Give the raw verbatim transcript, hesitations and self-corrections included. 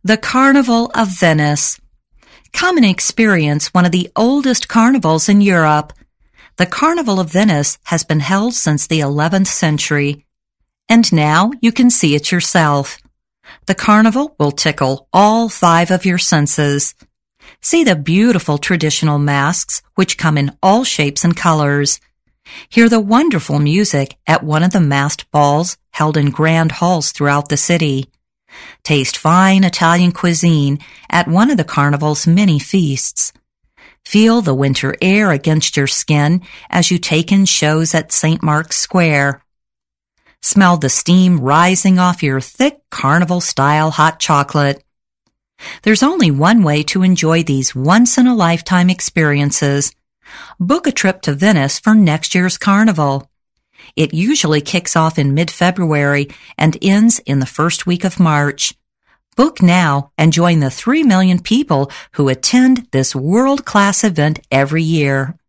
The Carnival of Venice. Come and experience one of the oldest carnivals in Europe. The Carnival of Venice has been held since the eleventh century. And now you can see it yourself. The carnival will tickle all five of your senses. See the beautiful traditional masks, which come in all shapes and colors. Hear the wonderful music at one of the masked balls held in grand halls throughout the city. Taste fine Italian cuisine at one of the carnival's many feasts. Feel the winter air against your skin as you take in shows at Saint Mark's Square. Smell the steam rising off your thick carnival-style hot chocolate. There's only one way to enjoy these once-in-a-lifetime experiences. Book a trip to Venice for next year's carnival. It usually kicks off in mid-February and ends in the first week of March. Book now and join the three million people who attend this world-class event every year.